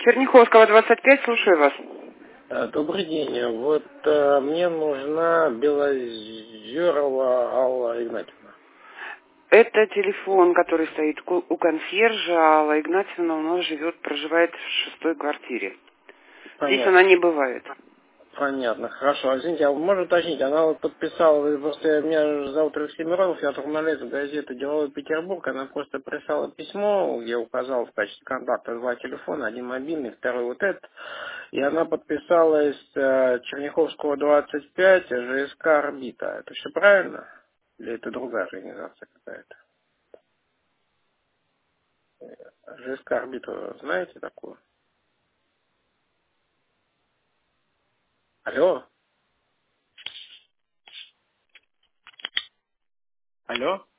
Черняховского, 25, слушаю вас. Добрый день. Вот мне нужна Белозерова Алла Игнатьевна. Это телефон, который стоит у консьержа. Алла Игнатьевна у нас проживает в 6-й квартире. Здесь Понятно. она не бывает. Понятно, хорошо. Извините, а можно уточнить, она вот подписала, просто меня зовут Алексей Миронов, я журналист газеты «Деловой Петербург», она просто прислала письмо, где указала в качестве контакта два телефона, один мобильный, второй вот этот, и она подписалась Черняховского, 25, ЖСК «Орбита». Это все правильно? Или это другая организация какая-то? ЖСК «Орбиту» знаете такую? Алло? Алло?